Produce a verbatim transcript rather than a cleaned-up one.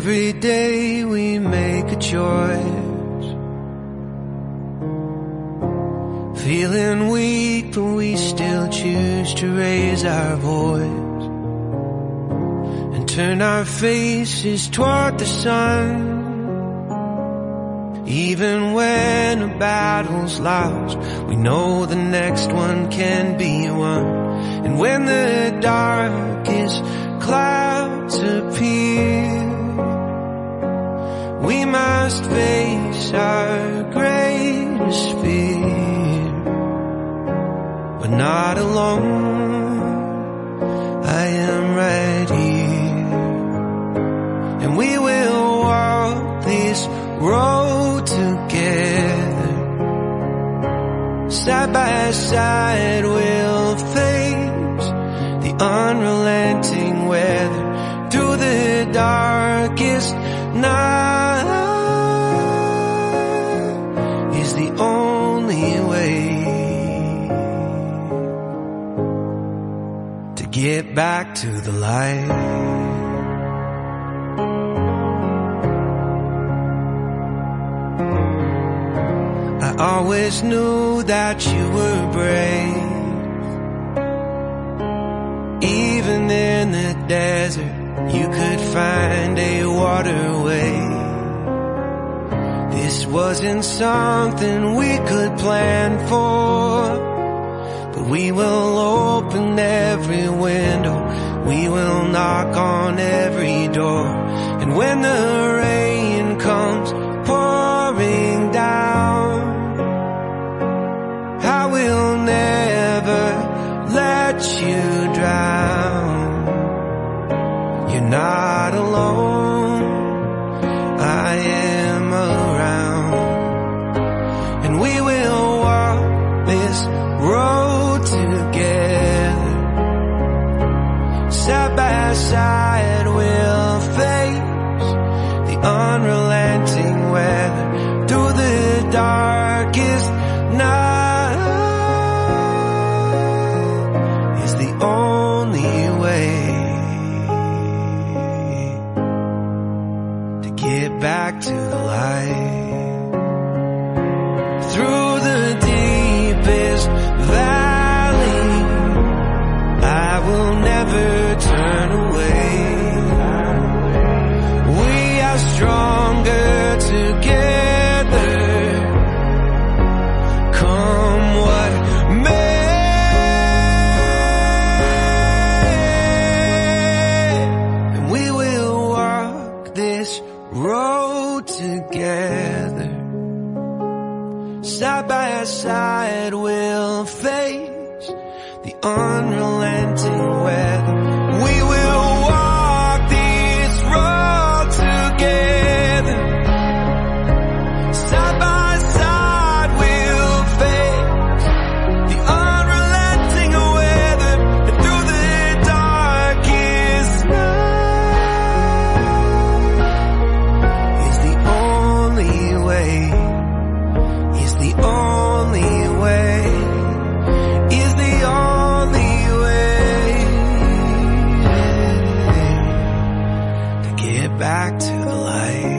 Every day we make a choice, feeling weak, but we still choose to raise our voice and turn our faces toward the sun. Even when a battle's lost, we know the next one can be won. And when the darkest clouds appear, we must face our greatest fear. But not alone, I am right here. And we will walk this road together. Side by side we'll face the unrelenting weather. Through the darkest night is the only way to get back to the light. I always knew that you were brave. Even in the desert, you could find a waterway. This wasn't something we could plan for, but we will open every window, we will knock on every door. And when the rain comes pouring down, I will never let you drown. You're not alone, I am around. And we will walk this road together. Side by side we'll face the unrelenting weather. Through the darkest night is the only way to get back to the light. Through the deepest valley, I will never turn away. We are stronger together, come what may. And we will walk this road together. Side by side we'll face the unrelenting weather. We will walk this road together. Side by side we'll face the unrelenting weather. And through the darkest night is the only way, is the only way, is the only way to get back to the light.